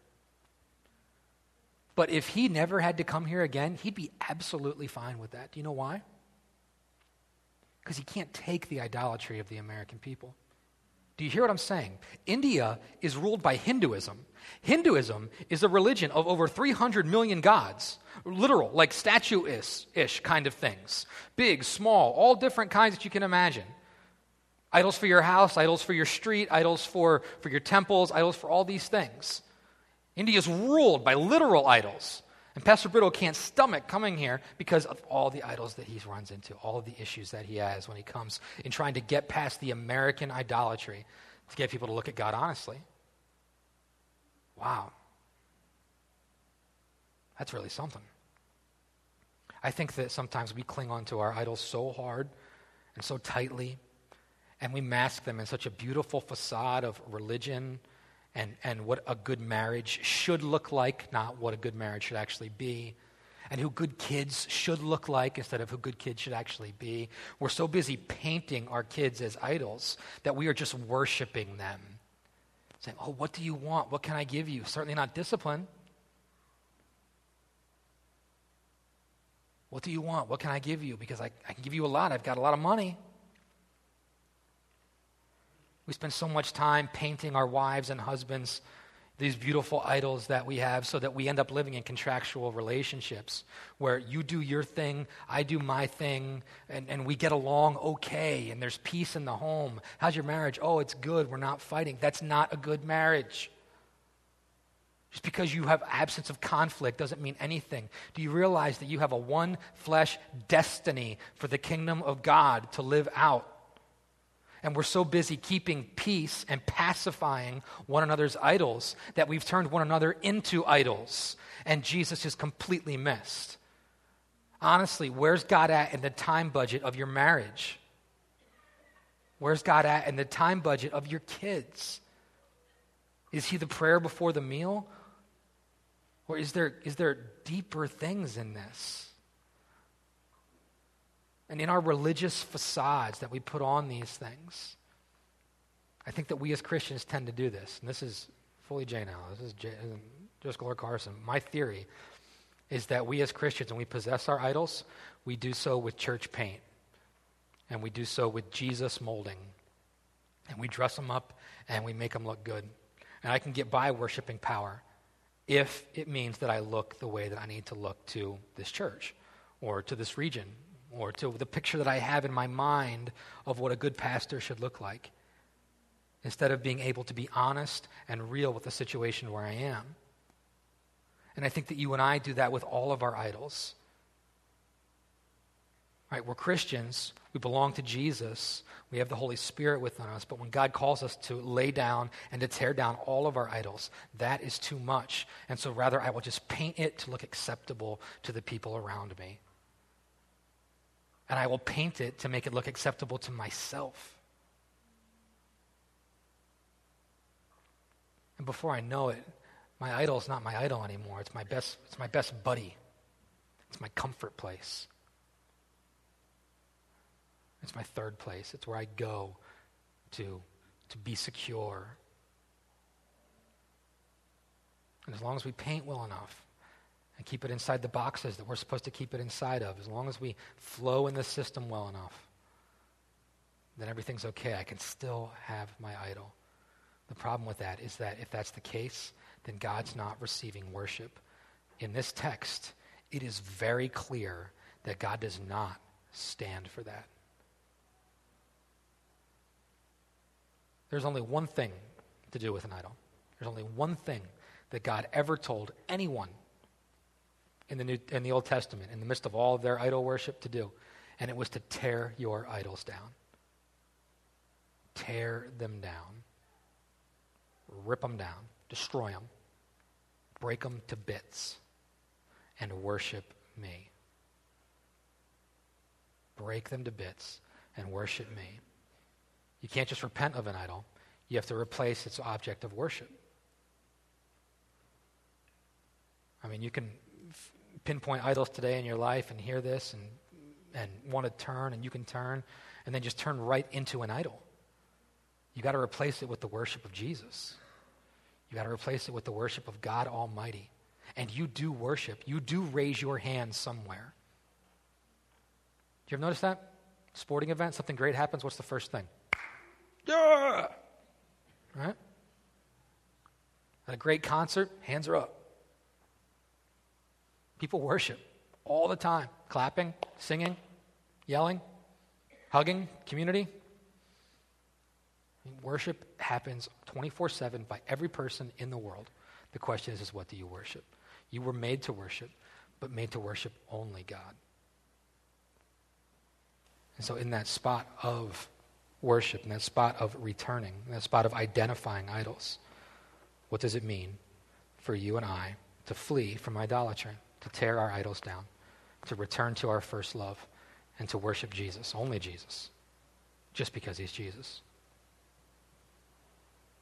But if he never had to come here again, he'd be absolutely fine with that. Do you know why? Because he can't take the idolatry of the American people. Do you hear what I'm saying? India is ruled by Hinduism. Hinduism is a religion of over three hundred million gods. Literal, like statue-ish kind of things. Big, small, all different kinds that you can imagine. Idols for your house, idols for your street, idols for, for your temples, idols for all these things. India is ruled by literal idols. And Pastor Brito can't stomach coming here because of all the idols that he runs into, all of the issues that he has when he comes in trying to get past the American idolatry to get people to look at God honestly. Wow. That's really something. I think that sometimes we cling on to our idols so hard and so tightly, and we mask them in such a beautiful facade of religion and, and what a good marriage should look like, not what a good marriage should actually be. and who good kids should look like instead of who good kids should actually be. We're so busy painting our kids as idols that we are just worshiping them. Saying, oh, what do you want? What can I give you? Certainly not discipline. What do you want? What can I give you? Because I, I can give you a lot. I've got a lot of money. We spend so much time painting our wives and husbands these beautiful idols that we have so that we end up living in contractual relationships where you do your thing, I do my thing, and, and we get along okay, and there's peace in the home. How's your marriage? Oh, it's good. We're not fighting. That's not a good marriage. Just because you have absence of conflict doesn't mean anything. Do you realize that you have a one flesh destiny for the kingdom of God to live out? And we're so busy keeping peace and pacifying one another's idols that we've turned one another into idols. And Jesus is completely missed. Honestly, where's God at in the time budget of your marriage? Where's God at in the time budget of your kids? Is he the prayer before the meal? Or is there, is there deeper things in this? And in our religious facades that we put on these things, I think that we as Christians tend to do this. And this is fully Jay now. This is Jay, Jessica Lord Carson. My theory is that we as Christians, when we possess our idols, we do so with church paint. And we do so with Jesus molding. And we dress them up and we make them look good. And I can get by worshiping power if it means that I look the way that I need to look to this church or to this region, or to the picture that I have in my mind of what a good pastor should look like, instead of being able to be honest and real with the situation where I am. And I think that you and I do that with all of our idols. Right? We're Christians. We belong to Jesus. We have the Holy Spirit within us. But when God calls us to lay down and to tear down all of our idols, that is too much. And so rather, I will just paint it to look acceptable to the people around me. And I will paint it to make it look acceptable to myself. And before I know it, my idol is not my idol anymore. It's my best, it's my best buddy. It's my comfort place. It's my third place. It's where I go to, to be secure. And as long as we paint well enough, and keep it inside the boxes that we're supposed to keep it inside of, as long as we flow in the system well enough, then everything's okay. I can still have my idol. The problem with that is that if that's the case, then God's not receiving worship. In this text, it is very clear that God does not stand for that. There's only one thing to do with an idol. There's only one thing that God ever told anyone in the New, in the Old Testament, in the midst of all of their idol worship, to do. And it was to tear your idols down. Tear them down. Rip them down. Destroy them. Break them to bits. And worship me. Break them to bits and worship me. You can't just repent of an idol. You have to replace its object of worship. I mean, you can pinpoint idols today in your life and hear this and and want to turn, and you can turn, and then just turn right into an idol. You got to replace it with the worship of Jesus. You got to replace it with the worship of God Almighty. And you do worship. You do raise your hands somewhere. Do you ever notice that? Sporting event, something great happens, what's the first thing? Yeah! Right? At a great concert, hands are up. People worship all the time. Clapping, singing, yelling, hugging, community. I mean, worship happens twenty-four seven by every person in the world. The question is, is what do you worship? You were made to worship, but made to worship only God. And so in that spot of worship, in that spot of returning, in that spot of identifying idols, what does it mean for you and I to flee from idolatry? To tear our idols down, to return to our first love, and to worship Jesus, only Jesus, just because he's Jesus.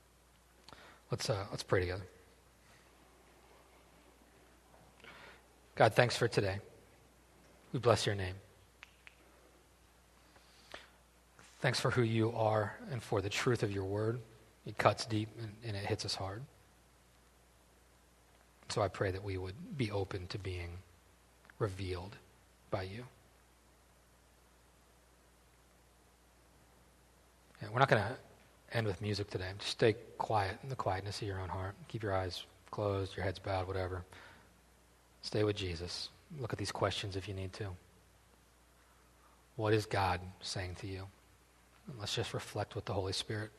Let's uh, let's pray together. God, thanks for today. We bless your name. Thanks for who you are and for the truth of your word. It cuts deep and, and it hits us hard. So I pray that we would be open to being revealed by you. And we're not going to end with music today. Just stay quiet in the quietness of your own heart. Keep your eyes closed, your heads bowed, whatever. Stay with Jesus. Look at these questions if you need to. What is God saying to you? And let's just reflect with the Holy Spirit.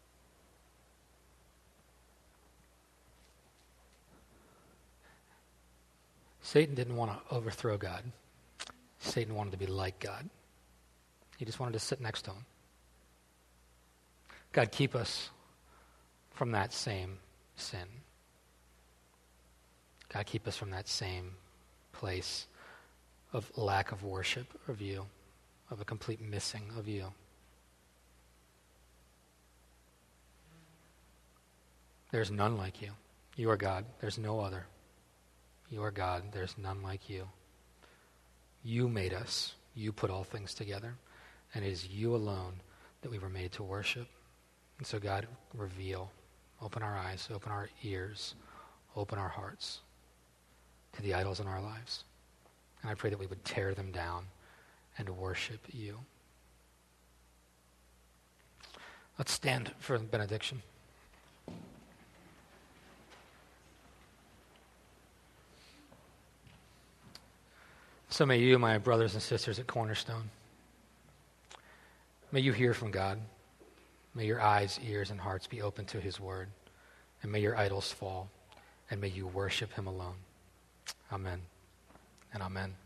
Satan didn't want to overthrow God. Satan wanted to be like God. He just wanted to sit next to him. God, keep us from that same sin. God, keep us from that same place of lack of worship of you, of a complete missing of you. There's none like you. You are God. There's no other. You are God. There's none like you. You made us. You put all things together. And it is you alone that we were made to worship. And so God, reveal. Open our eyes. Open our ears. Open our hearts to the idols in our lives. And I pray that we would tear them down and worship you. Let's stand for the benediction. So may you, my brothers and sisters at Cornerstone, may you hear from God. May your eyes, ears, and hearts be open to his word. And may your idols fall. And may you worship him alone. Amen and amen.